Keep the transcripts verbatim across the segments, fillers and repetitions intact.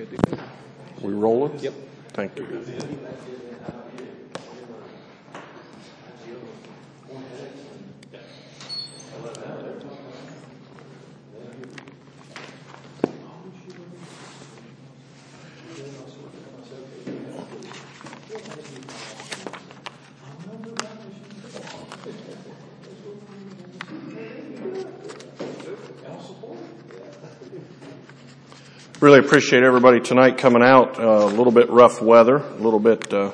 Good to go. We rolling? Yep. Thank you. Really appreciate everybody tonight coming out. Uh, a little bit rough weather, a little bit uh,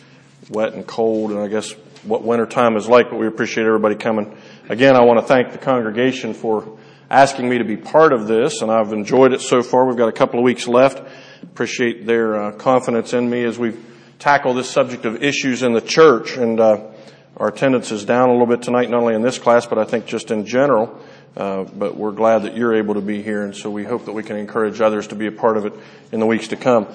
wet and cold, and I guess what winter time is like, but we appreciate everybody coming. Again, I want to thank the congregation for asking me to be part of this, and I've enjoyed it so far. We've got a couple of weeks left. Appreciate their uh, confidence in me as we tackle this subject of issues in the church. And uh, our attendance is down a little bit tonight, not only in this class, but I think just in general. Uh, but we're glad that you're able to be here, and so we hope that we can encourage others to be a part of it in the weeks to come.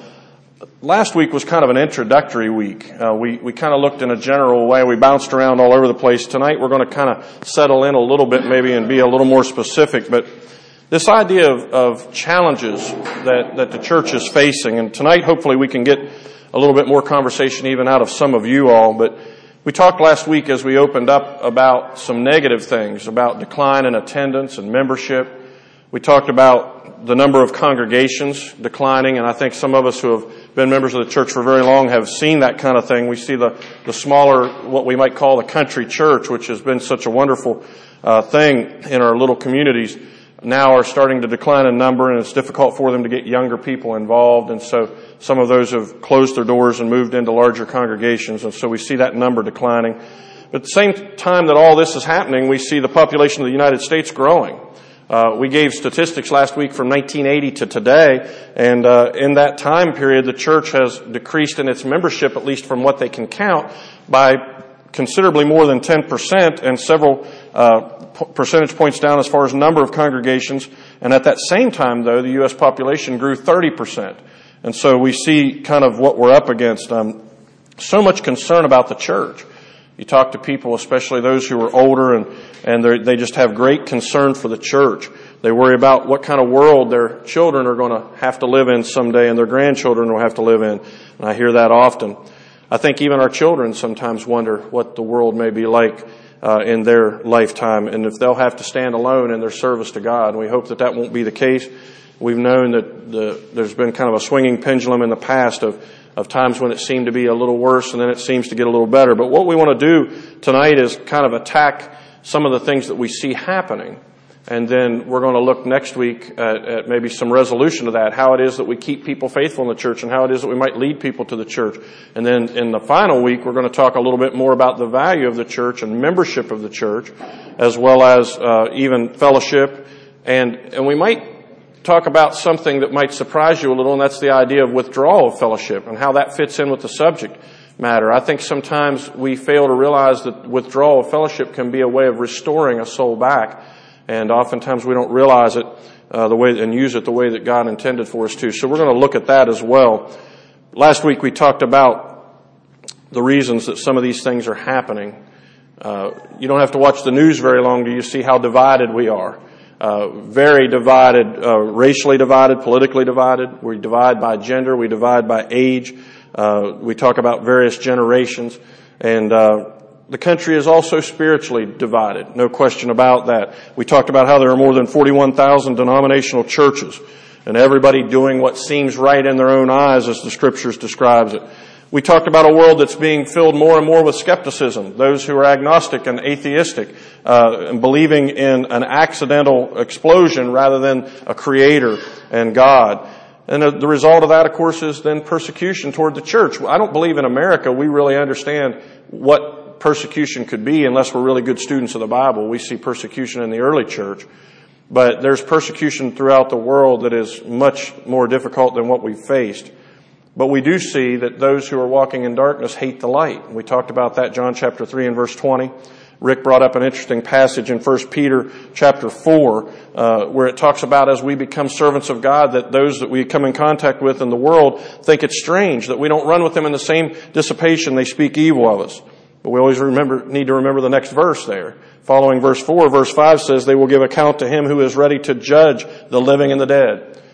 Last week was kind of an introductory week. Uh, we, we kind of looked in a general way. We bounced around all over the place. Tonight we're going to kind of settle in a little bit maybe and be a little more specific. But this idea of, of challenges that, that the church is facing, and tonight hopefully we can get a little bit more conversation even out of some of you all, but we talked last week as we opened up about some negative things, about decline in attendance and membership. We talked about the number of congregations declining, and I think some of us who have been members of the church for very long have seen that kind of thing. We see the, the smaller, what we might call the country church, which has been such a wonderful uh, thing in our little communities, now are starting to decline in number, and it's difficult for them to get younger people involved, and so some of those have closed their doors and moved into larger congregations, and so we see that number declining. But at the same time that all this is happening, we see the population of the United States growing. Uh, we gave statistics last week from nineteen eighty to today, and uh, in that time period, the church has decreased in its membership, at least from what they can count, by considerably more than ten percent, and several uh, p- percentage points down as far as number of congregations. And at that same time, though, the U S population grew thirty percent. And so we see kind of what we're up against. Um, so much concern about the church. You talk to people, especially those who are older, and, and they just have great concern for the church. They worry about what kind of world their children are going to have to live in someday and their grandchildren will have to live in. And I hear that often. I think even our children sometimes wonder what the world may be like uh, in their lifetime, and if they'll have to stand alone in their service to God. And we hope that that won't be the case. We've known that the, there's been kind of a swinging pendulum in the past of, of times when it seemed to be a little worse and then it seems to get a little better. But what we want to do tonight is kind of attack some of the things that we see happening. And then we're going to look next week at, at maybe some resolution to that, how it is that we keep people faithful in the church and how it is that we might lead people to the church. And then in the final week, we're going to talk a little bit more about the value of the church and membership of the church, as well as uh, even fellowship. And, and we might talk about something that might surprise you a little, and that's the idea of withdrawal of fellowship and how that fits in with the subject matter. I think sometimes we fail to realize that withdrawal of fellowship can be a way of restoring a soul back. And oftentimes we don't realize it uh, the way and use it the way that God intended for us to. So we're going to look at that as well. Last week we talked about the reasons that some of these things are happening. Uh, you don't have to watch the news very long till you see how divided we are. Uh, very divided, uh, racially divided, politically divided. We divide by gender. We divide by age. Uh, we talk about various generations. And uh the country is also spiritually divided. No question about that. We talked about how there are more than forty-one thousand denominational churches, and everybody doing what seems right in their own eyes, as the Scriptures describes it. We talked about a world that's being filled more and more with skepticism, those who are agnostic and atheistic, uh, and believing in an accidental explosion rather than a creator and God. And the result of that, of course, is then persecution toward the church. I don't believe in America we really understand what persecution could be unless we're really good students of the Bible. We see persecution in the early church. But there's persecution throughout the world that is much more difficult than what we've faced. But we do see that those who are walking in darkness hate the light. We talked about that, John chapter three and verse twenty. Rick brought up an interesting passage in First Peter chapter four, uh, where it talks about as we become servants of God, that those that we come in contact with in the world think it's strange that we don't run with them in the same dissipation they speak evil of us. But we always remember, need to remember the next verse there. Following verse four, verse five says, they will give account to him who is ready to judge the living and the dead.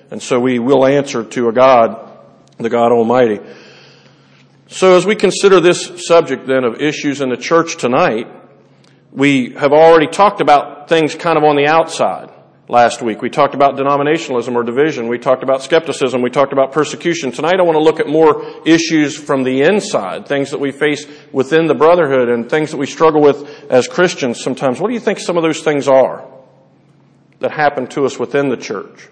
And so we will answer to a God, the God Almighty. So as we consider this subject then of issues in the church tonight, we have already talked about things kind of on the outside. Last week, we talked about denominationalism or division. We talked about skepticism. We talked about persecution. Tonight, I want to look at more issues from the inside, things that we face within the brotherhood and things that we struggle with as Christians sometimes. What do you think some of those things are that happen to us within the church?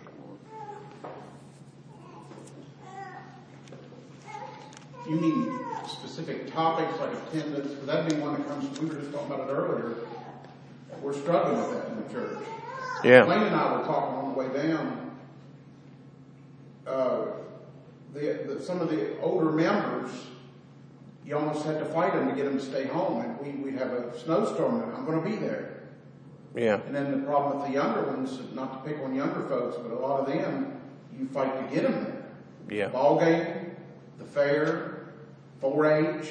You mean specific topics like attendance? Because that'd be one that comes, we were just talking about it earlier. We're struggling with that in the church. Yeah. Wayne and I were talking on the way down. Uh, the, the, some of the older members, you almost had to fight them to get them to stay home. And we, we'd have a snowstorm and I'm going to be there. Yeah. And then the problem with the younger ones, not to pick on younger folks, but a lot of them, you fight to get them there. Yeah. The ball game, the fair, four H,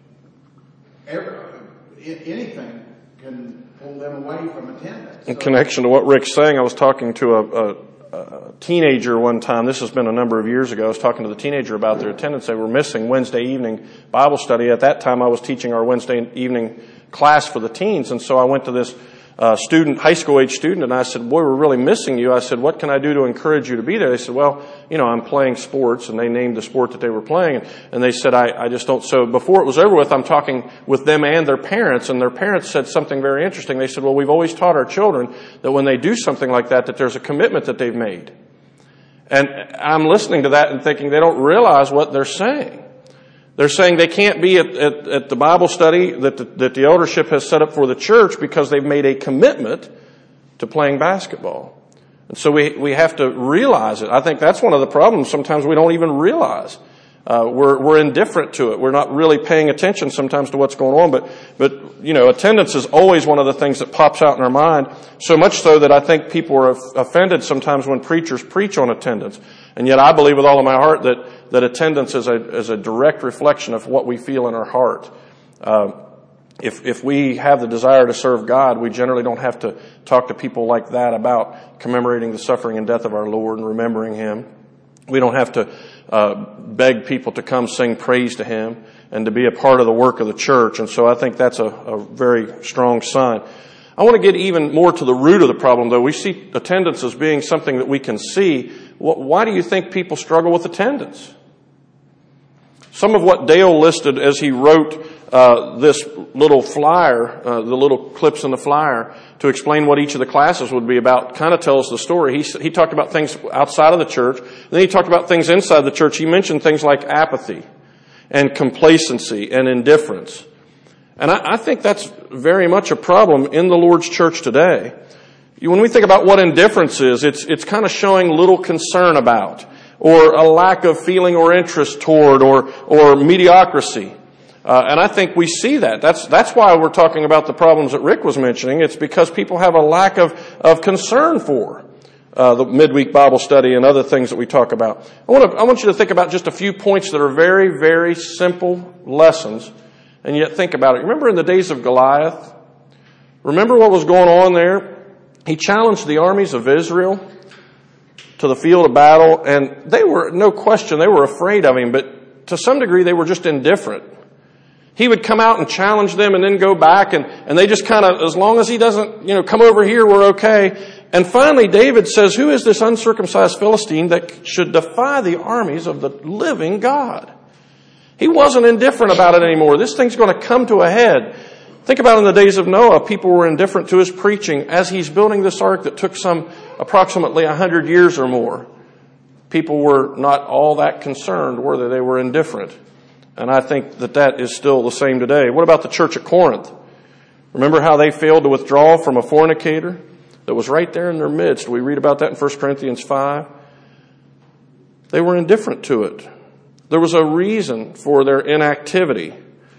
every, anything can pull them away from attendance. In so, connection to what Rick's saying, I was talking to a, a, a teenager one time. This has been a number of years ago. I was talking to the teenager about their attendance. They were missing Wednesday evening Bible study. At that time, I was teaching our Wednesday evening class for the teens. And so I went to this uh, student, high school age student, and I said, boy, we're really missing you. I said, what can I do to encourage you to be there? They said, well, you know, I'm playing sports, and they named the sport that they were playing. And they said, I, I just don't. So before it was over with, I'm talking with them and their parents, and their parents said something very interesting. They said, well, we've always taught our children that when they do something like that, that there's a commitment that they've made. And I'm listening to that and thinking they don't realize what they're saying. They're saying they can't be at, at, at the Bible study that the, that the eldership has set up for the church because they've made a commitment to playing basketball. And so we, we have to realize it. I think that's one of the problems. Sometimes we don't even realize. Uh, we're, we're indifferent to it. We're not really paying attention sometimes to what's going on. But, but, you know, attendance is always one of the things that pops out in our mind. So much so that I think people are offended sometimes when preachers preach on attendance. And yet I believe with all of my heart that, that attendance is a, is a direct reflection of what we feel in our heart. Uh, if, if we have the desire to serve God, we generally don't have to talk to people like that about commemorating the suffering and death of our Lord and remembering Him. We don't have to uh, beg people to come sing praise to Him and to be a part of the work of the church. And so I think that's a, a very strong sign. I want to get even more to the root of the problem, though. We see attendance as being something that we can see. Why do you think people struggle with attendance? Some of what Dale listed as he wrote uh, this little flyer, uh, the little clips in the flyer, to explain what each of the classes would be about, kind of tells the story. He, he talked about things outside of the church. Then he talked about things inside the church. He mentioned things like apathy and complacency and indifference. And I, I think that's very much a problem in the Lord's church today. When we think about what indifference is, it's, it's kind of showing little concern about, or a lack of feeling or interest toward, or, or mediocrity. Uh, and I think we see that. That's, that's why we're talking about the problems that Rick was mentioning. It's because people have a lack of, of concern for, uh, the midweek Bible study and other things that we talk about. I want to, I want you to think about just a few points that are very, very simple lessons, and yet think about it. Remember in the days of Goliath? Remember what was going on there? He challenged the armies of Israel to the field of battle, and they were, no question, they were afraid of him, but to some degree they were just indifferent. He would come out and challenge them and then go back, and, and they just kind of, as long as he doesn't, you know, come over here, we're okay. And finally David says, who is this uncircumcised Philistine that should defy the armies of the living God? He wasn't indifferent about it anymore. This thing's going to come to a head. Think about in the days of Noah, people were indifferent to his preaching as he's building this ark that took some approximately a hundred years or more. People were not all that concerned, were they? They were indifferent. And I think that that is still the same today. What about the church at Corinth? Remember how they failed to withdraw from a fornicator that was right there in their midst? We read about that in First Corinthians five. They were indifferent to it. There was a reason for their inactivity.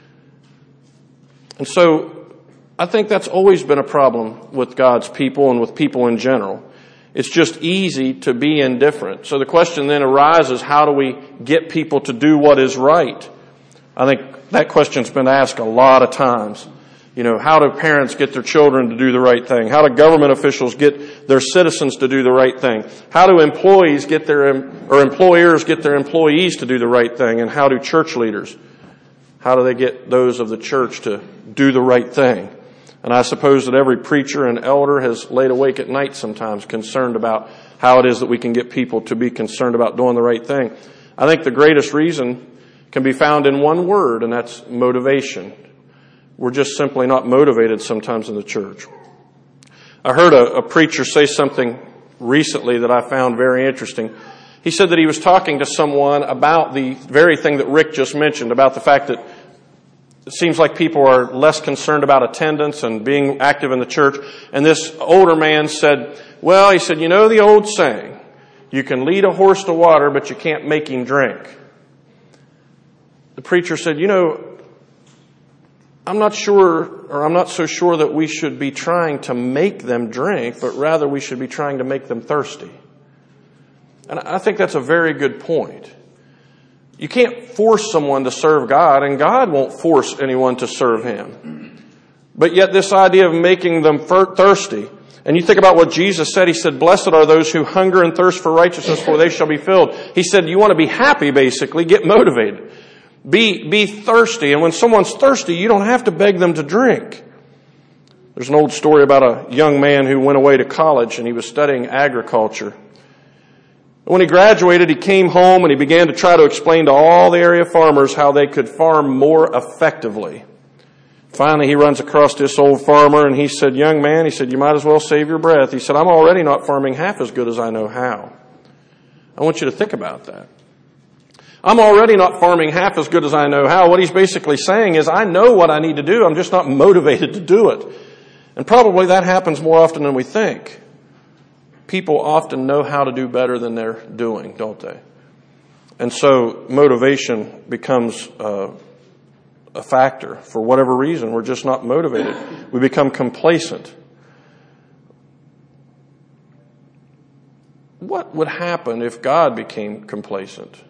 And so I think that's always been a problem with God's people and with people in general. It's just easy to be indifferent. So the question then arises, how do we get people to do what is right? I think that question's been asked a lot of times. You know, how do parents get their children to do the right thing? How do government officials get their citizens to do the right thing? How do employees get their, or employers get their employees to do the right thing? And how do church leaders, how do they get those of the church to do the right thing? And I suppose that every preacher and elder has laid awake at night sometimes concerned about how it is that we can get people to be concerned about doing the right thing. I think the greatest reason can be found in one word, and that's motivation. We're just simply not motivated sometimes in the church. I heard a, a preacher say something recently that I found very interesting. He said that he was talking to someone about the very thing that Rick just mentioned, about the fact that it seems like people are less concerned about attendance and being active in the church. And this older man said, well, he said, you know the old saying, you can lead a horse to water, but you can't make him drink. The preacher said, you know, I'm not sure, or I'm not so sure that we should be trying to make them drink, but rather we should be trying to make them thirsty. And I think that's a very good point. You can't force someone to serve God, and God won't force anyone to serve Him. But yet this idea of making them thirsty, and you think about what Jesus said. He said, blessed are those who hunger and thirst for righteousness, for they shall be filled. He said, you want to be happy, basically, get motivated. Be, be thirsty. And when someone's thirsty, you don't have to beg them to drink. There's an old story about a young man who went away to college and he was studying agriculture. When he graduated, he came home and he began to try to explain to all the area farmers how they could farm more effectively. Finally, he runs across this old farmer and he said, young man, he said, you might as well save your breath. He said, I'm already not farming half as good as I know how. I want you to think about that. I'm already not farming half as good as I know how. What he's basically saying is, I know what I need to do. I'm just not motivated to do it. And probably that happens more often than we think. People often know how to do better than they're doing, don't they? And so motivation becomes uh, a factor. For whatever reason, we're just not motivated. We become complacent. What would happen if God became complacent?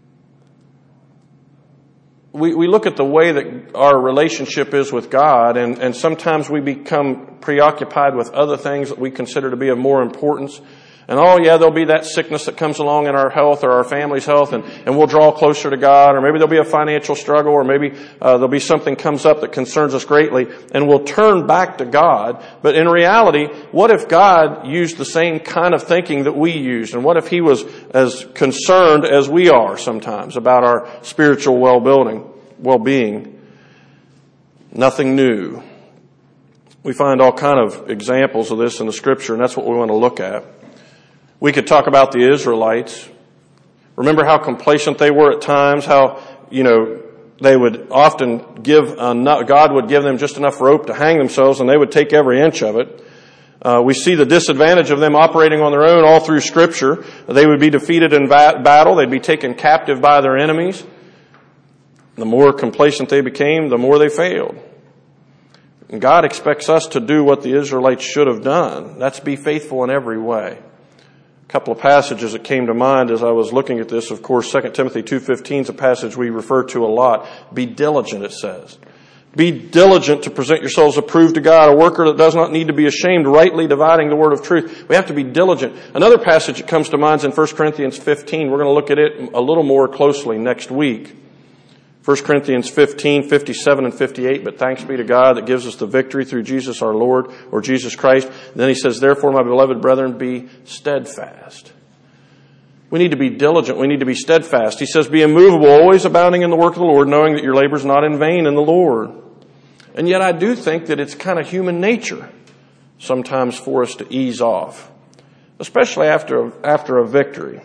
We, we look at the way that our relationship is with God, and, and sometimes we become preoccupied with other things that we consider to be of more importance. And oh yeah, there'll be that sickness that comes along in our health or our family's health, and, and we'll draw closer to God. Or maybe there'll be a financial struggle, or maybe uh, there'll be something comes up that concerns us greatly, and we'll turn back to God. But in reality, what if God used the same kind of thinking that we used? And what if He was as concerned as we are sometimes about our spiritual well-being? well-being? Nothing new. We find all kind of examples of this in the Scripture, and that's what we want to look at. We could talk about the Israelites. Remember how complacent they were at times, how, you know, they would often give enough, God would give them just enough rope to hang themselves, and they would take every inch of it. Uh, we see the disadvantage of them operating on their own all through Scripture. They would be defeated in va- battle. They'd be taken captive by their enemies. The more complacent they became, the more they failed. And God expects us to do what the Israelites should have done. That's be faithful in every way. A couple of passages that came to mind as I was looking at this, of course, Second Timothy two fifteen is a passage we refer to a lot. Be diligent, it says. Be diligent to present yourselves approved to God, a worker that does not need to be ashamed, rightly dividing the word of truth. We have to be diligent. Another passage that comes to mind is in First Corinthians fifteen. We're going to look at it a little more closely next week. First Corinthians fifteen, fifty-seven and fifty-eight, but thanks be to God that gives us the victory through Jesus our Lord, or Jesus Christ. And then he says, therefore, my beloved brethren, be steadfast. We need to be diligent. We need to be steadfast. He says, be immovable, always abounding in the work of the Lord, knowing that your labor is not in vain in the Lord. And yet I do think that it's kind of human nature sometimes for us to ease off, especially after, after a victory.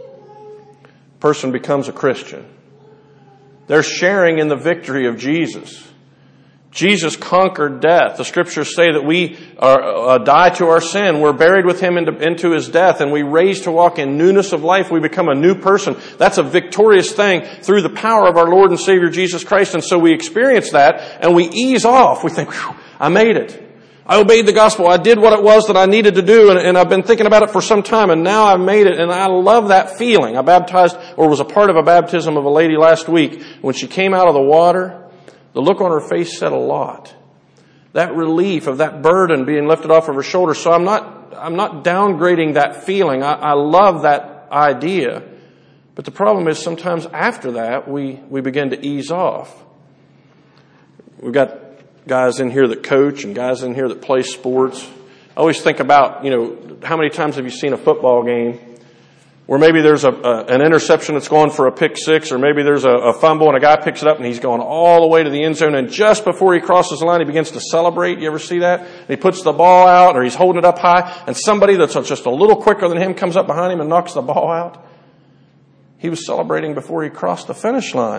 A person becomes a Christian. They're sharing in the victory of Jesus. Jesus conquered death. The Scriptures say that we are, uh, die to our sin. We're buried with Him into, into His death, and we raise to walk in newness of life. We become a new person. That's a victorious thing through the power of our Lord and Savior Jesus Christ. And so we experience that, and we ease off. We think, I made it. I obeyed the gospel. I did what it was that I needed to do, and, and I've been thinking about it for some time, and now I've made it, and I love that feeling. I baptized, or was a part of a baptism of a lady last week. When she came out of the water, the look on her face said a lot. that relief of that burden being lifted off of her shoulders. So I'm not, I'm not downgrading that feeling. I, I love that idea. But the problem is sometimes after that, we, we begin to ease off. We've got guys in here that coach and guys in here that play sports. I always think about, you know, how many times have you seen a football game where maybe there's a, a an interception that's going for a pick six, or maybe there's a, a fumble and a guy picks it up and he's going all the way to the end zone, and just before he crosses the line, he begins to celebrate. You ever see that? And he puts the ball out, or he's holding it up high, and somebody that's just a little quicker than him comes up behind him and knocks the ball out. He was celebrating before he crossed the finish line.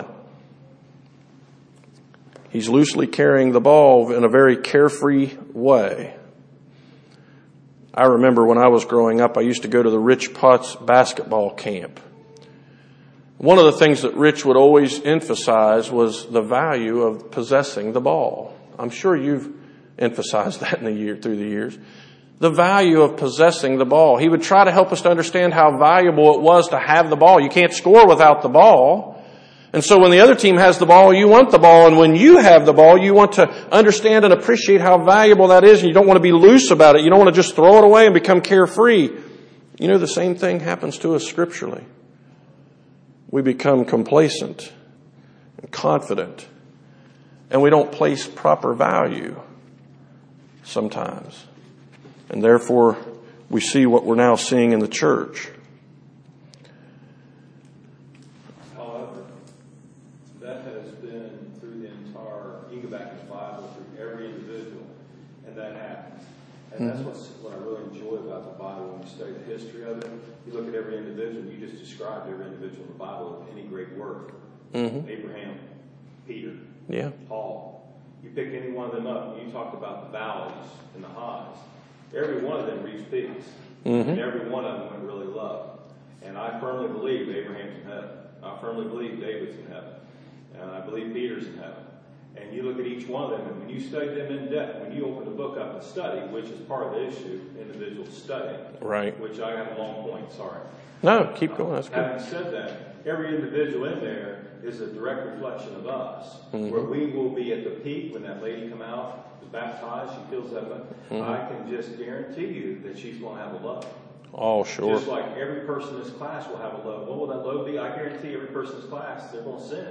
He's loosely carrying the ball in a very carefree way. I remember when I was growing up, I used to go to the Rich Potts basketball camp. One of the things that Rich would always emphasize was the value of possessing the ball. I'm sure you've emphasized that in the year, through the years. The value of possessing the ball. He would try to help us to understand how valuable it was to have the ball. You can't score without the ball. And so when the other team has the ball, you want the ball. And when you have the ball, you want to understand and appreciate how valuable that is. And you don't want to be loose about it. You don't want to just throw it away and become carefree. You know, the same thing happens to us scripturally. We become complacent and confident. And we don't place proper value sometimes. And therefore, we see what we're now seeing in the church. However, that has been through the entire, you go back in the Bible, through every individual, and that happens. And mm-hmm. that's what's, what I really enjoy about the Bible when you study the history of it. You look at every individual, you just described every individual in the Bible with any great work. Mm-hmm. Abraham, Peter, yeah. Paul. You pick any one of them up, and you talked about the valleys and the highs. Every one of them reached peaks, mm-hmm. and every one of them went really low. And I firmly believe Abraham's in heaven. I firmly believe David's in heaven. And I believe Peter's in heaven. And you look at each one of them, and when you study them in depth, when you open the book up and study, which is part of the issue, individual studying. Right. Which I got a long point, sorry. No, keep going. That's good. Having said that, every individual in there is a direct reflection of us. Mm-hmm. Where we will be at the peak when that lady come out, is baptized, she feels that way. Mm-hmm. I can just guarantee you that she's going to have a low. Oh, sure. Just like every person in this class will have a low. What will that low be? I guarantee every person in this class, they're going to sin.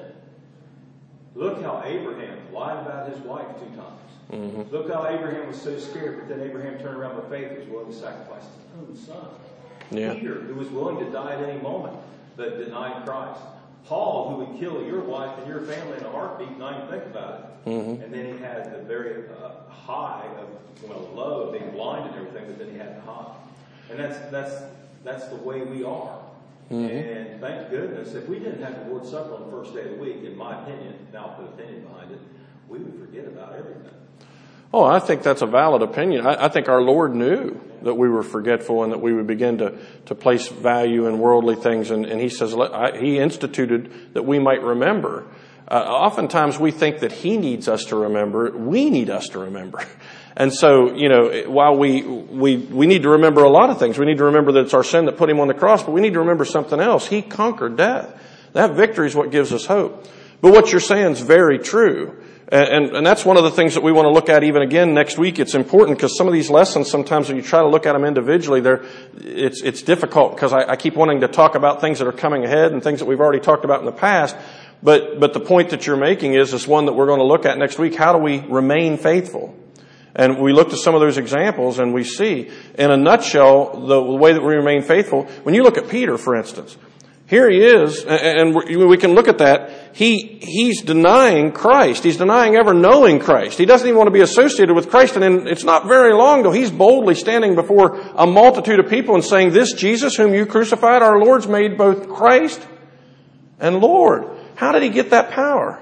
Look how Abraham lied about his wife two times. Mm-hmm. Look how Abraham was so scared, but then Abraham turned around by faith and was willing to sacrifice his own son. Yeah. Peter, who was willing to die at any moment, but denied Christ. Paul, who would kill your wife and your family in a heartbeat, not even think about it. Mm-hmm. And then he had the very uh, high of, well, low of being blind and everything, but then he had the high. And that's that's that's the way we are. Mm-hmm. And thank goodness, if we didn't have the Lord's Supper on the first day of the week, in my opinion, now I'll put opinion behind it, we would forget about everything. Oh, I think that's a valid opinion. I, I think our Lord knew that we were forgetful and that we would begin to, to place value in worldly things. And, and he says, let, I, he instituted that we might remember. Uh, oftentimes we think that he needs us to remember. We need us to remember. And so, you know, while we, we, we need to remember a lot of things, we need to remember that it's our sin that put him on the cross, but we need to remember something else. He conquered death. That victory is what gives us hope. But what you're saying is very true. And, and, and that's one of the things that we want to look at even again next week. It's important because some of these lessons, sometimes when you try to look at them individually, they're, it's, it's difficult because I, I keep wanting to talk about things that are coming ahead and things that we've already talked about in the past. But, but the point that you're making is, is one that we're going to look at next week. How do we remain faithful? And we looked at some of those examples and we see, in a nutshell, the way that we remain faithful. When you look at Peter, for instance, here he is, and we can look at that. He, he's denying Christ. He's denying ever knowing Christ. He doesn't even want to be associated with Christ. And then it's not very long ago, he's boldly standing before a multitude of people and saying, this Jesus whom you crucified, our Lord's made both Christ and Lord. How did he get that power?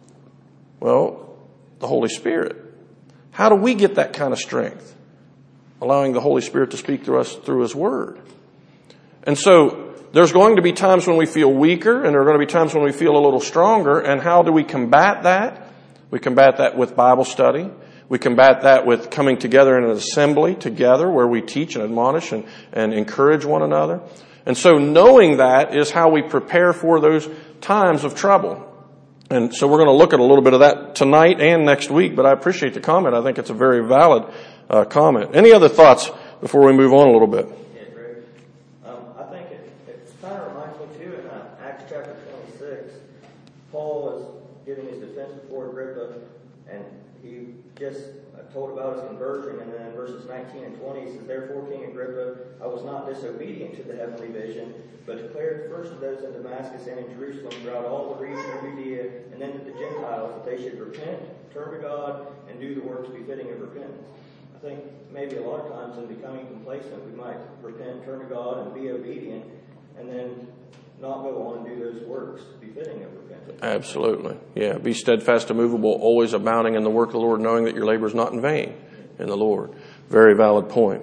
Well, the Holy Spirit. How do we get that kind of strength? Allowing the Holy Spirit to speak through us through His Word. And so there's going to be times when we feel weaker, and there are going to be times when we feel a little stronger. And how do we combat that? We combat that with Bible study. We combat that with coming together in an assembly together where we teach and admonish and, and encourage one another. And so knowing that is how we prepare for those times of trouble. And so we're going to look at a little bit of that tonight and next week, but I appreciate the comment. I think it's a very valid uh, comment. Any other thoughts before we move on a little bit? Yeah, Greg. Um, I think it, it kind of reminds me too in uh, Acts chapter twenty-six, Paul was giving his defense before Agrippa, and he just told about his conversion, and then in verses nineteen and twenty, he says, "Therefore, King Agrippa, I was not disobedient to the heavenly vision, but declared first to those in Damascus and in Jerusalem throughout all the region of Judea, and then to the Gentiles, that they should repent, turn to God, and do the works befitting of repentance." I think maybe a lot of times in becoming complacent, we might repent, turn to God, and be obedient, and then not go on and do those works befitting of repentance. Absolutely. Yeah. Be steadfast, immovable, always abounding in the work of the Lord, knowing that your labor is not in vain in the Lord. Very valid point.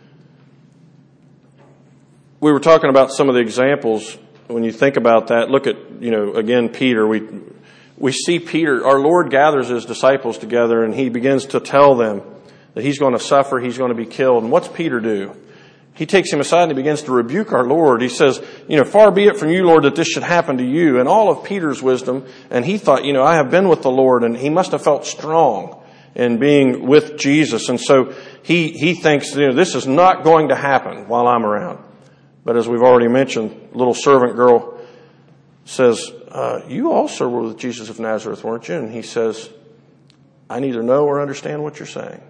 We were talking about some of the examples. When you think about that, look at, you know, again, Peter. We we see Peter, our Lord gathers his disciples together and he begins to tell them that he's going to suffer, he's going to be killed. And what's Peter do? He takes him aside and he begins to rebuke our Lord. He says, you know, "Far be it from you, Lord, that this should happen to you." And all of Peter's wisdom, and he thought, you know, I have been with the Lord, and he must have felt strong in being with Jesus. And so he, he thinks, you know, this is not going to happen while I'm around. But as we've already mentioned, little servant girl says, uh, "You also were with Jesus of Nazareth, weren't you?" And he says, "I neither know or understand what you're saying.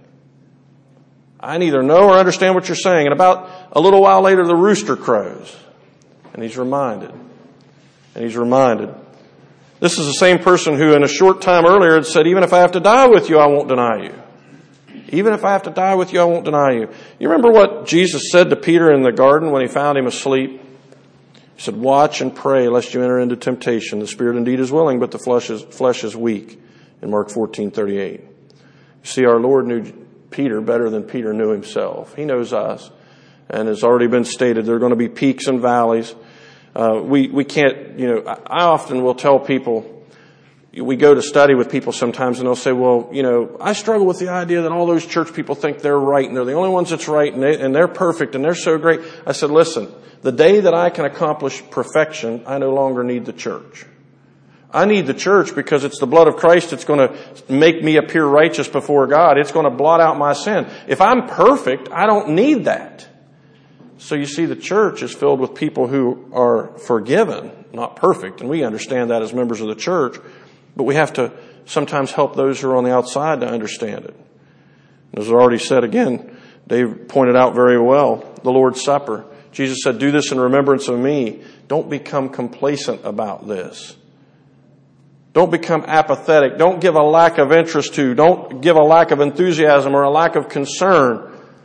I neither know or understand what you're saying." And about a little while later, the rooster crows. And he's reminded. And he's reminded. This is the same person who in a short time earlier had said, "Even if I have to die with you, I won't deny you. Even if I have to die with you, I won't deny you." You remember what Jesus said to Peter in the garden when he found him asleep? He said, "Watch and pray lest you enter into temptation. The spirit indeed is willing, but the flesh is, flesh is weak." In Mark fourteen thirty-eight. You see, our Lord knew Peter better than Peter knew himself. He knows us. And it's already been stated, there are going to be peaks and valleys. Uh, we, we can't, you know, I, I often will tell people, we go to study with people sometimes and they'll say, "Well, you know, I struggle with the idea that all those church people think they're right and they're the only ones that's right and, they, and they're perfect and they're so great." I said, "Listen, the day that I can accomplish perfection, I no longer need the church. I need the church because it's the blood of Christ that's going to make me appear righteous before God. It's going to blot out my sin. If I'm perfect, I don't need that." So you see, the church is filled with people who are forgiven, not perfect. And we understand that as members of the church. But we have to sometimes help those who are on the outside to understand it. As I already said again, Dave pointed out very well, the Lord's Supper. Jesus said, "Do this in remembrance of me." Don't become complacent about this. Don't become apathetic. Don't give a lack of interest to. Don't give a lack of enthusiasm or a lack of concern.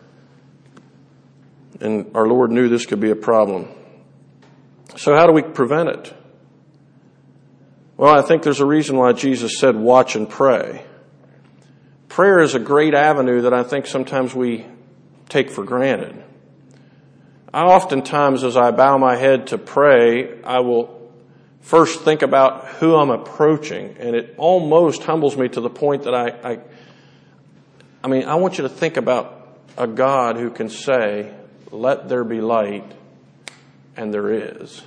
And our Lord knew this could be a problem. So how do we prevent it? Well, I think there's a reason why Jesus said, "Watch and pray." Prayer is a great avenue that I think sometimes we take for granted. I oftentimes, as I bow my head to pray, I will first think about who I'm approaching, and it almost humbles me to the point that I, I, I mean, I want you to think about a God who can say, "Let there be light," and there is.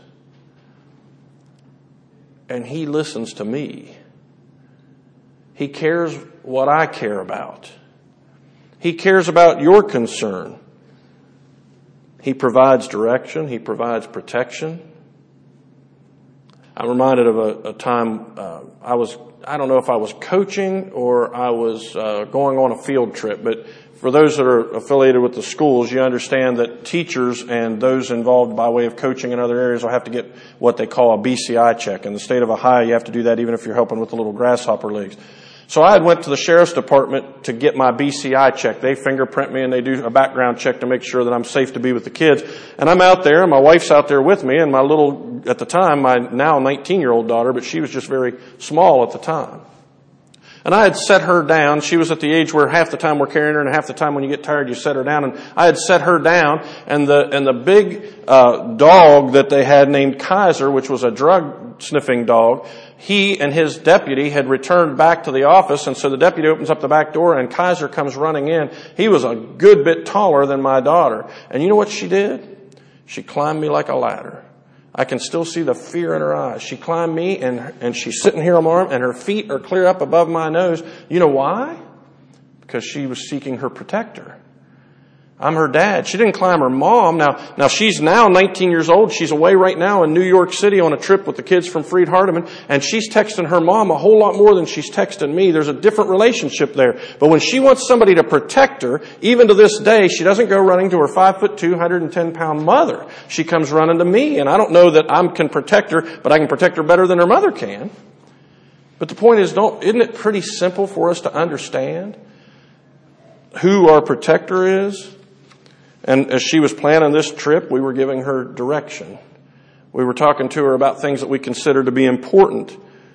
And He listens to me. He cares what I care about. He cares about your concern. He provides direction. He provides protection. I'm reminded of a, a time uh, I was, I don't know if I was coaching or I was uh, going on a field trip, but for those that are affiliated with the schools, you understand that teachers and those involved by way of coaching in other areas will have to get what they call a B C I check. In the state of Ohio, you have to do that even if you're helping with the little grasshopper leagues. So I had went to the sheriff's department to get my B C I check. They fingerprint me and they do a background check to make sure that I'm safe to be with the kids. And I'm out there and my wife's out there with me and my little, at the time, my now nineteen-year-old daughter, but she was just very small at the time. And I had set her down. She was at the age where half the time we're carrying her and half the time when you get tired you set her down. And I had set her down and the, and the big, uh, dog that they had named Kaiser, which was a drug sniffing dog, he and his deputy had returned back to the office. And so the deputy opens up the back door and Kaiser comes running in. He was a good bit taller than my daughter. And you know what she did? She climbed me like a ladder. I can still see the fear in her eyes. She climbed me, and, and she's sitting here on my arm, and her feet are clear up above my nose. You know why? Because she was seeking her protector. I'm her dad. She didn't climb her mom. Now, now she's now nineteen years old. She's away right now in New York City on a trip with the kids from Freed Hardeman, and she's texting her mom a whole lot more than she's texting me. There's a different relationship there. But when she wants somebody to protect her, even to this day, she doesn't go running to her five foot two, one hundred ten pound mother. She comes running to me, and I don't know that I can protect her, but I can protect her better than her mother can. But the point is, don't, isn't it pretty simple for us to understand who our protector is? And as she was planning this trip, we were giving her direction. We were talking to her about things that we consider to be important.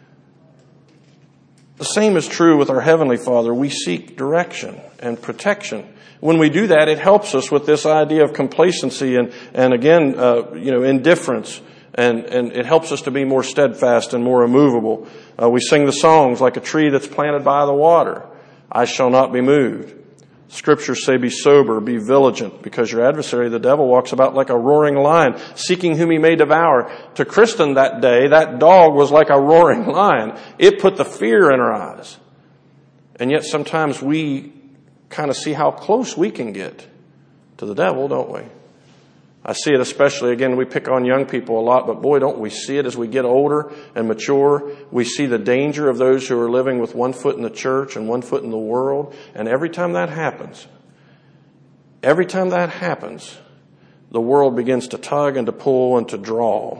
The same is true with our Heavenly Father. We seek direction and protection. When we do that, it helps us with this idea of complacency and, and again, uh, you know, indifference. And, and it helps us to be more steadfast and more immovable. Uh, we sing the songs, like a tree that's planted by the water. I shall not be moved. Scriptures say, be sober, be vigilant, because your adversary, the devil, walks about like a roaring lion, seeking whom he may devour. To Kristen that day, that dog was like a roaring lion. It put the fear in her eyes. And yet sometimes we kind of see how close we can get to the devil, don't we? I see it especially, again, we pick on young people a lot, but boy, don't we see it as we get older and mature. We see the danger of those who are living with one foot in the church and one foot in the world. And every time that happens, every time that happens, the world begins to tug and to pull and to draw.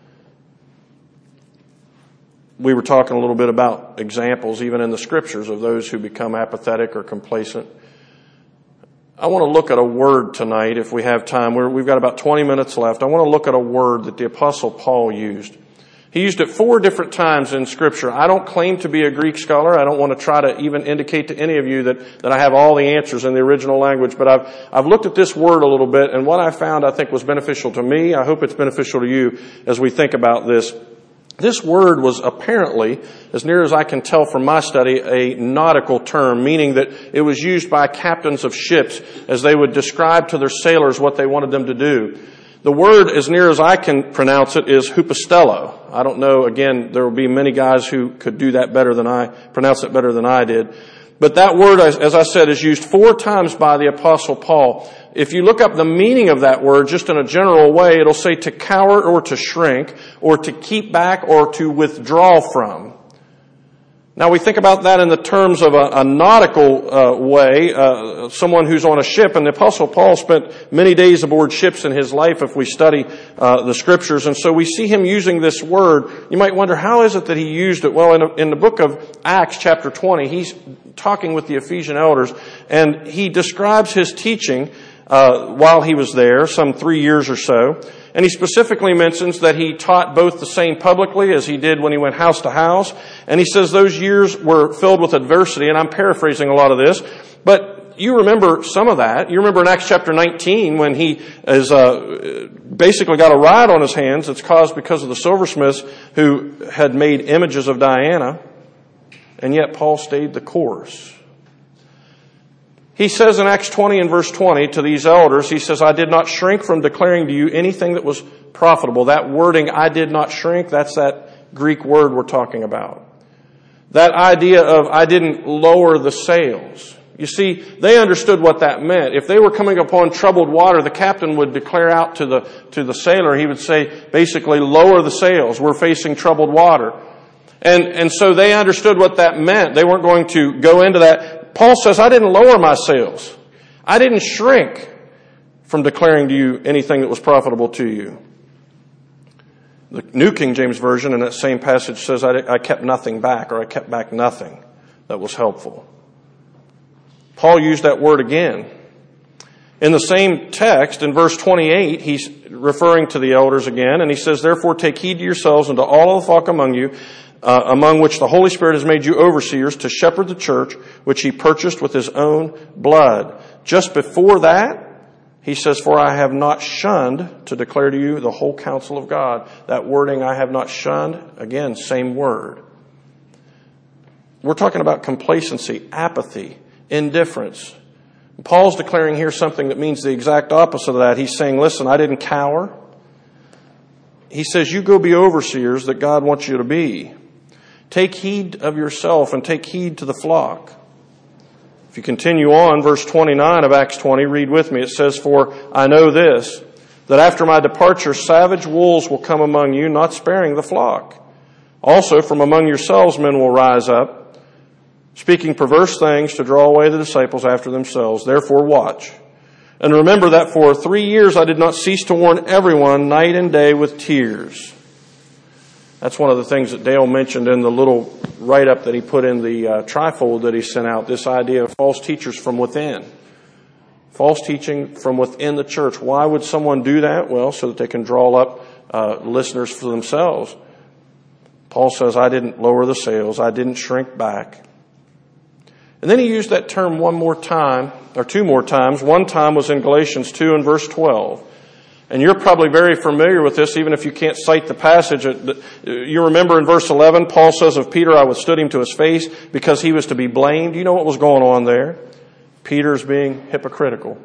We were talking a little bit about examples, even in the Scriptures, of those who become apathetic or complacent. I want to look at a word tonight, if we have time. We're, we've got about twenty minutes left. I want to look at a word that the Apostle Paul used. He used it four different times in Scripture. I don't claim to be a Greek scholar. I don't want to try to even indicate to any of you that, that I have all the answers in the original language. But I've, I've looked at this word a little bit, and what I found I think was beneficial to me. I hope it's beneficial to you as we think about this. This word was apparently, as near as I can tell from my study, a nautical term, meaning that it was used by captains of ships as they would describe to their sailors what they wanted them to do. The word, as near as I can pronounce it, is hupostello. I don't know, again, there will be many guys who could do that better than I, pronounce it better than I did. But that word, as I said, is used four times by the Apostle Paul. If you look up the meaning of that word, just in a general way, it'll say to cower or to shrink, or to keep back or to withdraw from. Now we think about that in the terms of a, a nautical uh, way, uh, someone who's on a ship, and the Apostle Paul spent many days aboard ships in his life if we study uh, the Scriptures, and so we see him using this word. You might wonder, how is it that he used it? Well, in, a, in the book of Acts chapter twenty, he's talking with the Ephesian elders, and he describes his teaching uh while he was there, some three years or so. And he specifically mentions that he taught both the same publicly as he did when he went house to house. And he says those years were filled with adversity, and I'm paraphrasing a lot of this. But you remember some of that. You remember in Acts chapter nineteen when he is uh basically got a riot on his hands that's caused because of the silversmiths who had made images of Diana. And yet Paul stayed the course. He says in Acts twenty and verse twenty to these elders, he says, I did not shrink from declaring to you anything that was profitable. That wording, I did not shrink, that's that Greek word we're talking about. That idea of I didn't lower the sails. You see, they understood what that meant. If they were coming upon troubled water, the captain would declare out to the, to the sailor, he would say, basically, lower the sails. We're facing troubled water. And, and so they understood what that meant. They weren't going to go into that. Paul says, I didn't lower my sails. I didn't shrink from declaring to you anything that was profitable to you. The New King James Version in that same passage says, I, I kept nothing back, or I kept back nothing that was helpful. Paul used that word again. In the same text, in verse twenty-eight, he's referring to the elders again, and he says, therefore take heed to yourselves and to all of the flock among you, Uh, among which the Holy Spirit has made you overseers to shepherd the church, which he purchased with his own blood. Just before that, he says, for I have not shunned to declare to you the whole counsel of God. That wording, I have not shunned, again, same word. We're talking about complacency, apathy, indifference. Paul's declaring here something that means the exact opposite of that. He's saying, listen, I didn't cower. he says, you go be overseers that God wants you to be. Take heed of yourself and take heed to the flock. If you continue on, verse twenty-nine of Acts twenty, read with me. It says, for I know this, that after my departure, savage wolves will come among you, not sparing the flock. Also, from among yourselves men will rise up, speaking perverse things to draw away the disciples after themselves. Therefore watch. And remember that for three years I did not cease to warn everyone night and day with tears. That's one of the things that Dale mentioned in the little write-up that he put in the uh, trifold that he sent out, this idea of false teachers from within. False teaching from within the church. Why would someone do that? Well, so that they can draw up uh, listeners for themselves. Paul says, I didn't lower the sails. I didn't shrink back. And then he used that term one more time, or two more times. One time was in Galatians two and verse twelve. And you're probably very familiar with this, even if you can't cite the passage. You remember in verse eleven, Paul says of Peter, I withstood him to his face because he was to be blamed. You know what was going on there? Peter's being hypocritical.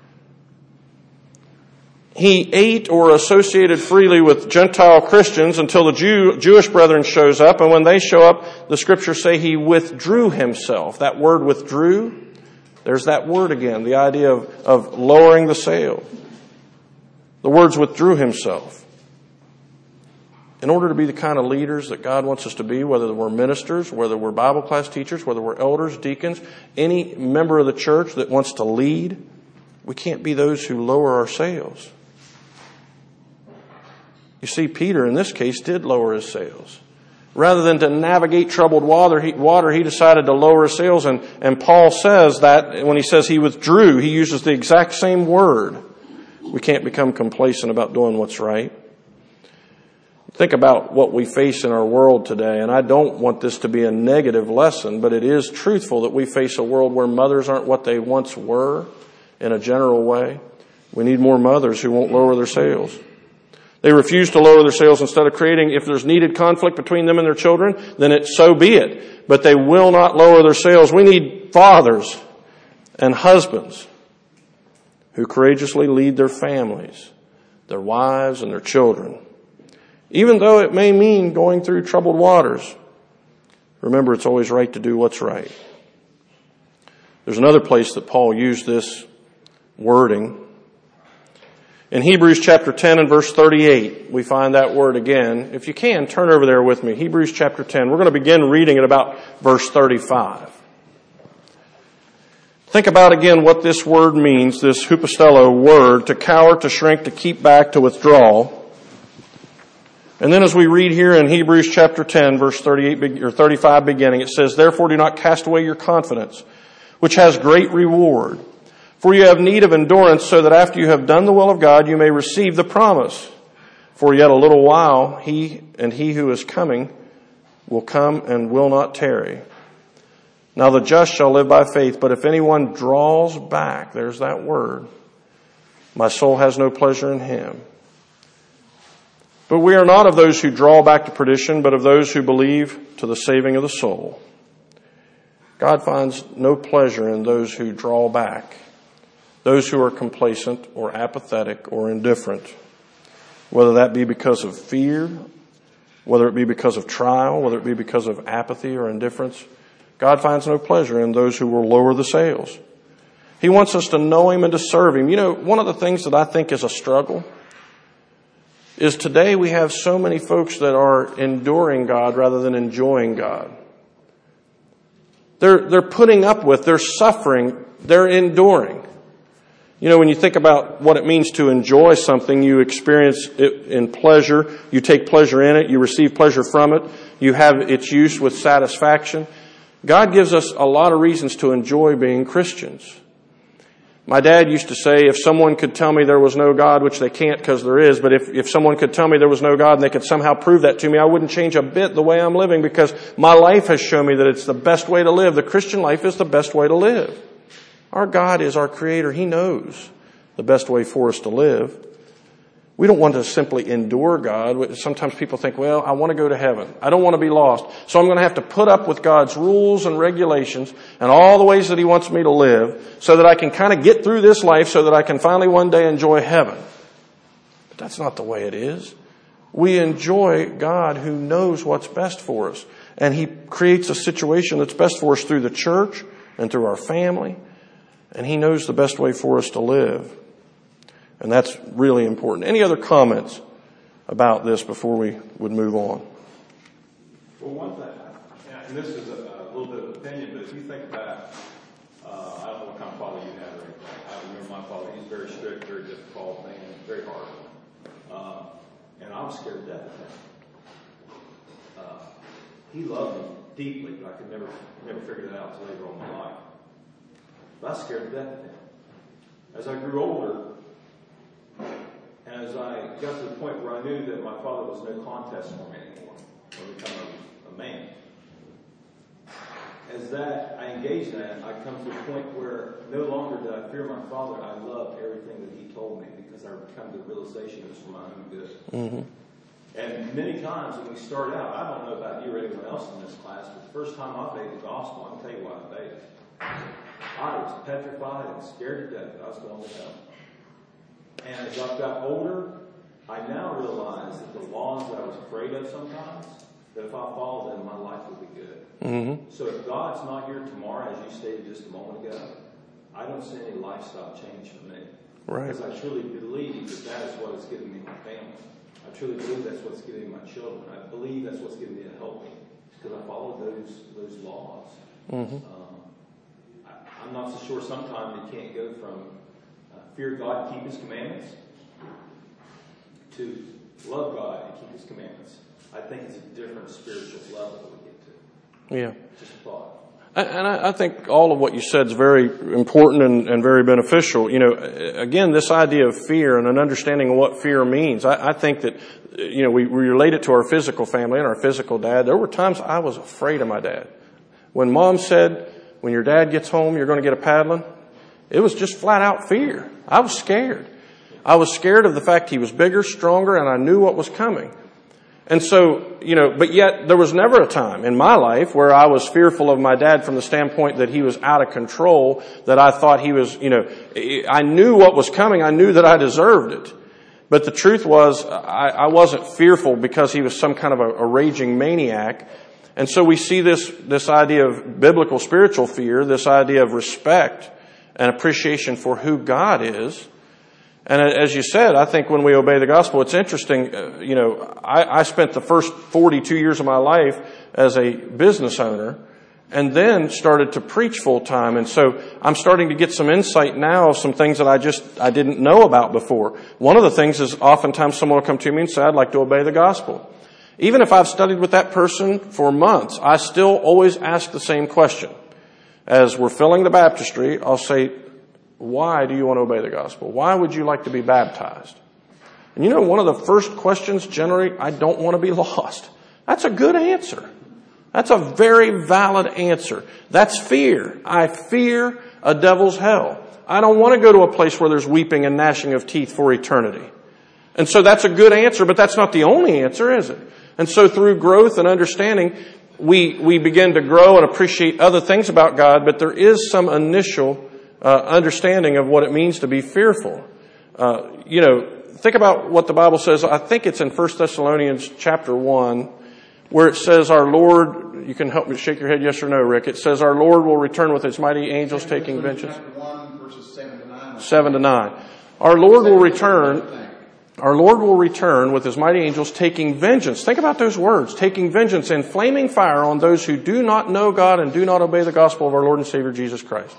He ate or associated freely with Gentile Christians until the Jew, Jewish brethren shows up. And when they show up, the scriptures say he withdrew himself. That word withdrew, there's that word again, the idea of, of lowering the sail. The words withdrew himself. In order to be the kind of leaders that God wants us to be, whether we're ministers, whether we're Bible class teachers, whether we're elders, deacons, any member of the church that wants to lead, we can't be those who lower our sails. You see, Peter in this case did lower his sails. Rather than to navigate troubled water, he, water, he decided to lower his sails. And, and Paul says that when he says he withdrew, he uses the exact same word. We can't become complacent about doing what's right. Think about what we face in our world today, and I don't want this to be a negative lesson, but it is truthful that we face a world where mothers aren't what they once were in a general way. We need more mothers who won't lower their sails. They refuse to lower their sails. Instead of creating, if there's needed conflict between them and their children, then it so be it. But they will not lower their sails. We need fathers and husbands who courageously lead their families, their wives and their children. Even though it may mean going through troubled waters, remember it's always right to do what's right. There's another place that Paul used this wording. In Hebrews chapter ten and verse thirty-eight, we find that word again. If you can, turn over there with me. Hebrews chapter ten. We're going to begin reading at about verse thirty-five. Think about again what this word means, this hupostello word, to cower, to shrink, to keep back, to withdraw. And then as we read here in Hebrews chapter ten, verse thirty-eight or thirty-five beginning, it says, therefore do not cast away your confidence, which has great reward. For you have need of endurance, so that after you have done the will of God, you may receive the promise. For yet a little while, he and he who is coming will come and will not tarry. Now the just shall live by faith, but if anyone draws back, there's that word, my soul has no pleasure in him. But we are not of those who draw back to perdition, but of those who believe to the saving of the soul. God finds no pleasure in those who draw back, those who are complacent or apathetic or indifferent, whether that be because of fear, whether it be because of trial, whether it be because of apathy or indifference. God finds no pleasure in those who will lower the sails. He wants us to know Him and to serve Him. You know, one of the things that I think is a struggle is today we have so many folks that are enduring God rather than enjoying God. They're, they're putting up with, they're suffering, they're enduring. You know, when you think about what it means to enjoy something, you experience it in pleasure, you take pleasure in it, you receive pleasure from it, you have its use with satisfaction. God gives us a lot of reasons to enjoy being Christians. My dad used to say, if someone could tell me there was no God, which they can't because there is, but if, if someone could tell me there was no God and they could somehow prove that to me, I wouldn't change a bit the way I'm living because my life has shown me that it's the best way to live. The Christian life is the best way to live. Our God is our Creator. He knows the best way for us to live. We don't want to simply endure God. Sometimes people think, well, I want to go to heaven. I don't want to be lost. So I'm going to have to put up with God's rules and regulations and all the ways that He wants me to live so that I can kind of get through this life so that I can finally one day enjoy heaven. But that's not the way it is. We enjoy God who knows what's best for us. And He creates a situation that's best for us through the church and through our family. And He knows the best way for us to live. And that's really important. Any other comments about this before we would move on? Well, one thing, and this is a, a little bit of opinion, but if you think about, uh, I don't know what kind of father you had or anything. I remember my father, he's very strict, very difficult, man, very hard. Uh, and I was scared to death of him. Uh, he loved me deeply, but I could never, never figure that out until later on in my life. But I was scared to death of him. As I grew older, and as I got to the point where I knew that my father was no contest for me anymore, or become a, a man, as that I engaged in that, I come to a point where no longer did I fear my father. I loved everything that he told me because I come to the realization it was for my own good. Mm-hmm. And many times when we start out, I don't know about you or anyone else in this class, but the first time I obeyed the gospel, I can tell you why I obeyed it. I was petrified and scared to death that I was going to hell. And as I've got older, I now realize that the laws that I was afraid of sometimes, that if I followed them, my life would be good. Mm-hmm. So if God's not here tomorrow, as you stated just a moment ago, I don't see any lifestyle change for me. Right. Because I truly believe that that is what is giving me my family. I truly believe that's what's giving me my children. I believe that's what's giving me a helping. Because I followed those those laws. Mm-hmm. Um, I, I'm not so sure sometimes you can't go from uh, fear God, keep His commandments, to love God and keep His commandments. I think it's a different spiritual level that we get to. Yeah. Just a thought. And I think all of what you said is very important and, and very beneficial. You know, again, this idea of fear and an understanding of what fear means. I, I think that, you know, we, we relate it to our physical family and our physical dad. There were times I was afraid of my dad. When Mom said, when your dad gets home, you're going to get a paddling, it was just flat out fear. I was scared. I was scared of the fact he was bigger, stronger, and I knew what was coming. And so, you know, but yet there was never a time in my life where I was fearful of my dad from the standpoint that he was out of control, that I thought he was, you know, I knew what was coming. I knew that I deserved it. But the truth was, I, I wasn't fearful because he was some kind of a, a raging maniac. And so we see this, this idea of biblical spiritual fear, this idea of respect and appreciation for who God is. And as you said, I think when we obey the gospel, it's interesting. Uh, you know, I, I spent the first forty-two years of my life as a business owner and then started to preach full time. And so I'm starting to get some insight now of some things that I just, I didn't know about before. One of the things is oftentimes someone will come to me and say, I'd like to obey the gospel. Even if I've studied with that person for months, I still always ask the same question. As we're filling the baptistry, I'll say, why do you want to obey the gospel? Why would you like to be baptized? And you know, one of the first questions generally, I don't want to be lost. That's a good answer. That's a very valid answer. That's fear. I fear a devil's hell. I don't want to go to a place where there's weeping and gnashing of teeth for eternity. And so that's a good answer, but that's not the only answer, is it? And so through growth and understanding, we, we begin to grow and appreciate other things about God, but there is some initial Uh, understanding of what it means to be fearful. Uh, you know, think about what the Bible says. I think it's in First Thessalonians chapter one, where it says our Lord, you can help me shake your head yes or no, Rick. It says our Lord will return with His mighty angels taking vengeance. Chapter one, verses seven to nine. Seven to nine. Our Lord will return. Our Lord will return with His mighty angels taking vengeance. Think about those words. Taking vengeance in flaming fire on those who do not know God and do not obey the gospel of our Lord and Savior Jesus Christ.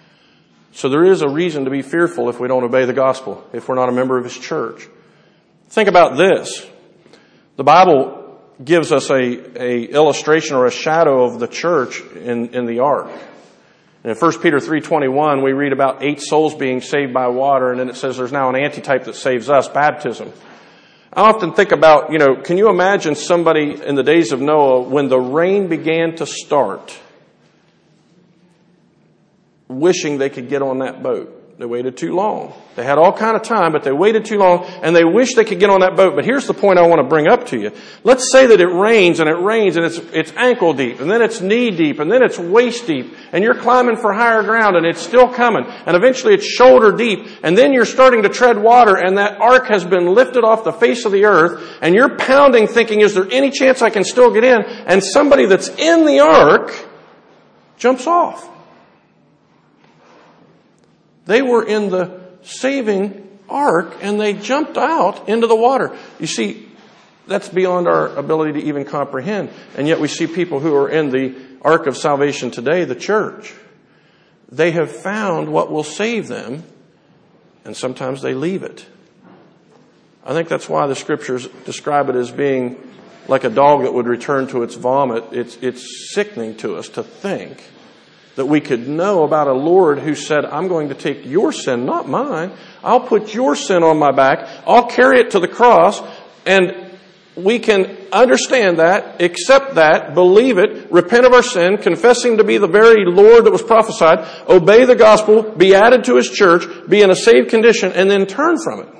So there is a reason to be fearful if we don't obey the gospel, if we're not a member of His church. Think about this. The Bible gives us a, a illustration or a shadow of the church in, in the ark. And in First Peter three twenty-one, we read about eight souls being saved by water, and then it says there's now an antitype that saves us, baptism. I often think about, you know, can you imagine somebody in the days of Noah when the rain began to start, wishing they could get on that boat They waited too long. They had all kind of time, but they waited too long, and they wish they could get on that boat. But here's the point I want to bring up to you. Let's say that it rains, and it rains, and it's it's ankle deep, and then it's knee deep, and then it's waist deep, and you're climbing for higher ground, and it's still coming, and eventually it's shoulder deep, and then you're starting to tread water, and that ark has been lifted off the face of the earth, and you're pounding thinking, is there any chance I can still get in? And somebody that's in the ark jumps off. They were in the saving ark, and they jumped out into the water. You see, that's beyond our ability to even comprehend. And yet we see people who are in the ark of salvation today, the church. They have found what will save them, and sometimes they leave it. I think that's why the scriptures describe it as being like a dog that would return to its vomit. It's, it's sickening to us to think that we could know about a Lord who said, I'm going to take your sin, not mine. I'll put your sin on my back. I'll carry it to the cross. And we can understand that, accept that, believe it, repent of our sin, confess Him to be the very Lord that was prophesied, obey the gospel, be added to His church, be in a saved condition, and then turn from it.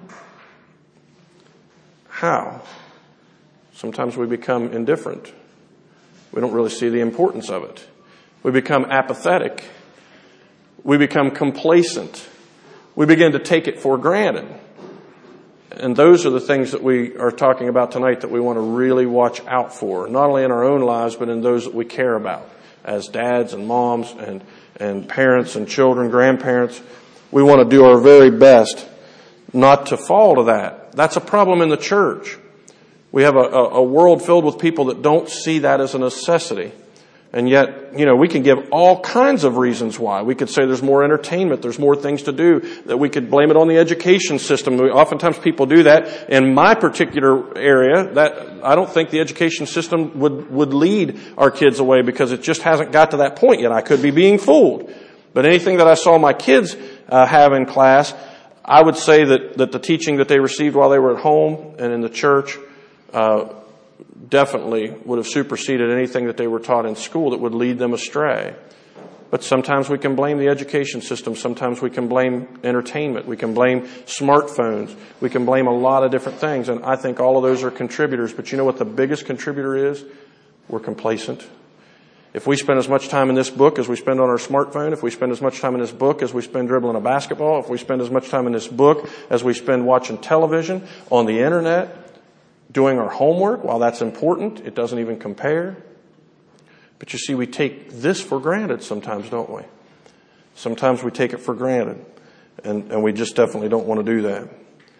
How? Sometimes we become indifferent. We don't really see the importance of it. We become apathetic. We become complacent. We begin to take it for granted. And those are the things that we are talking about tonight that we want to really watch out for, not only in our own lives, but in those that we care about as dads and moms and, and parents and children, grandparents. We want to do our very best not to fall to that. That's a problem in the church. We have a, a, a world filled with people that don't see that as a necessity. And yet, you know, we can give all kinds of reasons why. We could say there's more entertainment, there's more things to do, that we could blame it on the education system. We, oftentimes people do that. In my particular area, that I don't think the education system would, would lead our kids away because it just hasn't got to that point yet. I could be being fooled. But anything that I saw my kids uh, have in class, I would say that, that the teaching that they received while they were at home and in the church uh definitely would have superseded anything that they were taught in school that would lead them astray. But sometimes we can blame the education system. Sometimes we can blame entertainment. We can blame smartphones. We can blame a lot of different things. And I think all of those are contributors. But you know what the biggest contributor is? We're complacent. If we spend as much time in this book as we spend on our smartphone, if we spend as much time in this book as we spend dribbling a basketball, if we spend as much time in this book as we spend watching television, on the internet, doing our homework, while that's important, it doesn't even compare. But you see, we take this for granted sometimes, don't we? Sometimes we take it for granted. And, and we just definitely don't want to do that.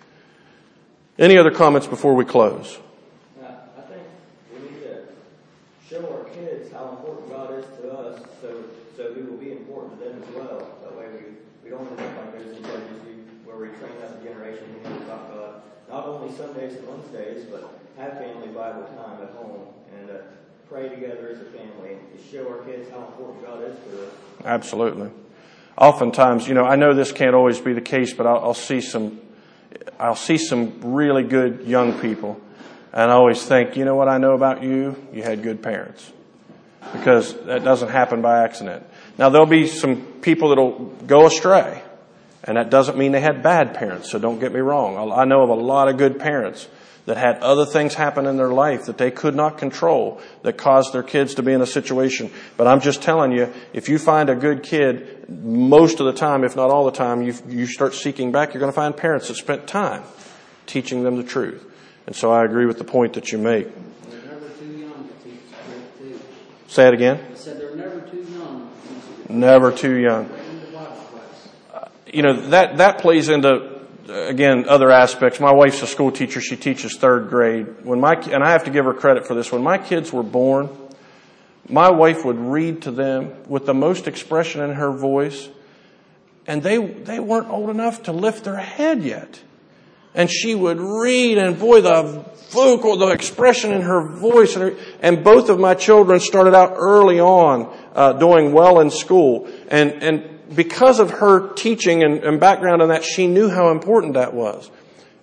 Any other comments before we close? Uh, I think we need to show our kids how important God is to us, so so He will be important to them as well. That way we, we don't end up like those in churches where we train up the generation who need to talk about not only Sundays and Wednesdays, but have family Bible time at home and uh, pray together as a family and to show our kids how important God is to us. Absolutely. Oftentimes, you know, I know this can't always be the case, but I'll, I'll see some, I'll see some really good young people, and I always think, you know what I know about you? You had good parents, because that doesn't happen by accident. Now there'll be some people that'll go astray. And that doesn't mean they had bad parents, so don't get me wrong. I know of a lot of good parents that had other things happen in their life that they could not control that caused their kids to be in a situation. But I'm just telling you, if you find a good kid, most of the time, if not all the time, you, you start seeking back, you're going to find parents that spent time teaching them the truth. And so I agree with the point that you make. They're never too young to teach the truth, too. Say it again. I said they're never too young to teach the truth. Never too young. You know, that, that plays into, again, other aspects. My wife's a school teacher. She teaches third grade. When my, and I have to give her credit for this. When my kids were born, my wife would read to them with the most expression in her voice. And they, they weren't old enough to lift their head yet. And she would read, and boy, the vocal, the expression in her voice. And, her, and both of my children started out early on, uh, doing well in school. And, and, because of her teaching and, and background on that, she knew how important that was.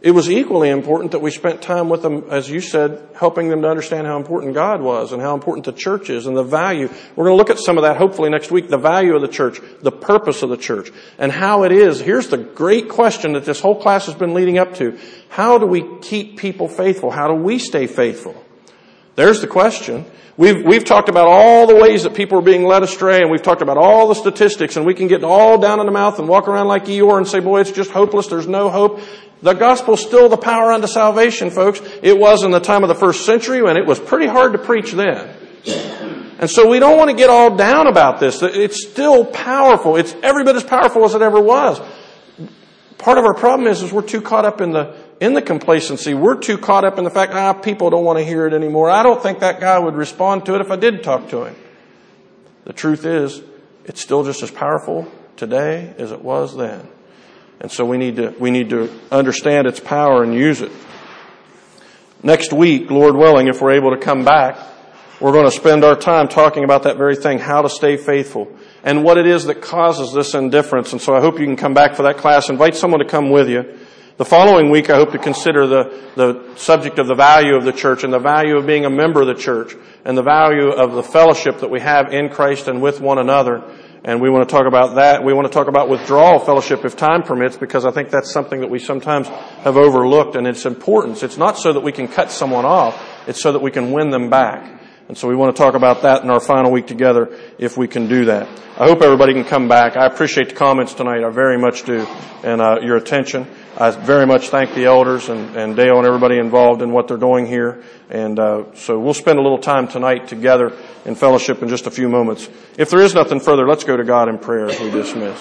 it was equally important that we spent time with them, as you said, helping them to understand how important God was and how important the church is and the value. We're going to look at some of that hopefully next week, the value of the church, the purpose of the church, and how it is. Here's the great question that this whole class has been leading up to. How do we keep people faithful? How do we stay faithful? There's the question. We've, we've talked about all the ways that people are being led astray, and we've talked about all the statistics, and we can get all down in the mouth and walk around like Eeyore and say, boy, it's just hopeless, there's no hope. The gospel's still the power unto salvation, folks. It was in the time of the first century, and it was pretty hard to preach then. And so we don't want to get all down about this. It's still powerful. It's every bit as powerful as it ever was. Part of our problem is, is we're too caught up in the in the complacency. We're too caught up in the fact, ah, people don't want to hear it anymore. I don't think that guy would respond to it if I did talk to him. The truth is, it's still just as powerful today as it was then. And so we need to we need to understand its power and use it. Next week, Lord willing, if we're able to come back, we're going to spend our time talking about that very thing, how to stay faithful, and what it is that causes this indifference. And so I hope you can come back for that class. Invite someone to come with you. The following week, I hope to consider the, the subject of the value of the church and the value of being a member of the church and the value of the fellowship that we have in Christ and with one another. And we want to talk about that. We want to talk about withdrawal fellowship if time permits, because I think that's something that we sometimes have overlooked, and its importance. It's not so that we can cut someone off. It's so that we can win them back. And so we want to talk about that in our final week together if we can do that. I hope everybody can come back. I appreciate the comments tonight. I very much do. And uh, your attention. I very much thank the elders and, and Dale and everybody involved in what they're doing here. And uh, so we'll spend a little time tonight together in fellowship in just a few moments. If there is nothing further, let's go to God in prayer as we dismiss.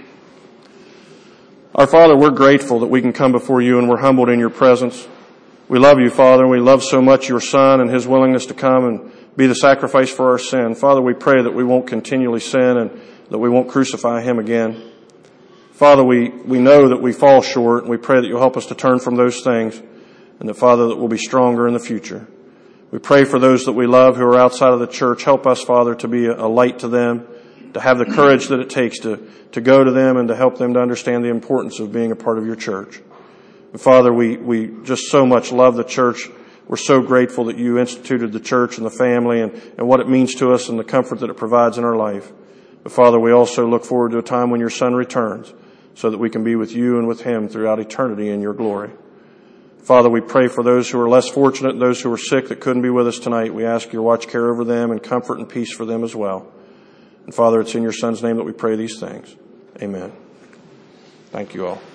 Our Father, we're grateful that we can come before you, and we're humbled in your presence. We love you, Father, and we love so much your Son and his willingness to come and be the sacrifice for our sin. Father, we pray that we won't continually sin and that we won't crucify him again. Father, we, we know that we fall short, and we pray that you'll help us to turn from those things, and that, Father, that we'll be stronger in the future. We pray for those that we love who are outside of the church. Help us, Father, to be a light to them, to have the courage that it takes to, to go to them and to help them to understand the importance of being a part of your church. And Father, we, we just so much love the church. We're so grateful that you instituted the church and the family and, and what it means to us and the comfort that it provides in our life. But Father, we also look forward to a time when your Son returns so that we can be with you and with him throughout eternity in your glory. Father, we pray for those who are less fortunate, those who are sick that couldn't be with us tonight. We ask your watch care over them and comfort and peace for them as well. And Father, it's in your Son's name that we pray these things. Amen. Thank you all.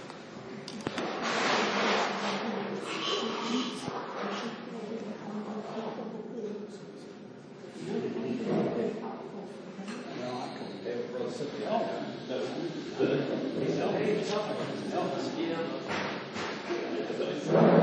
Thank you.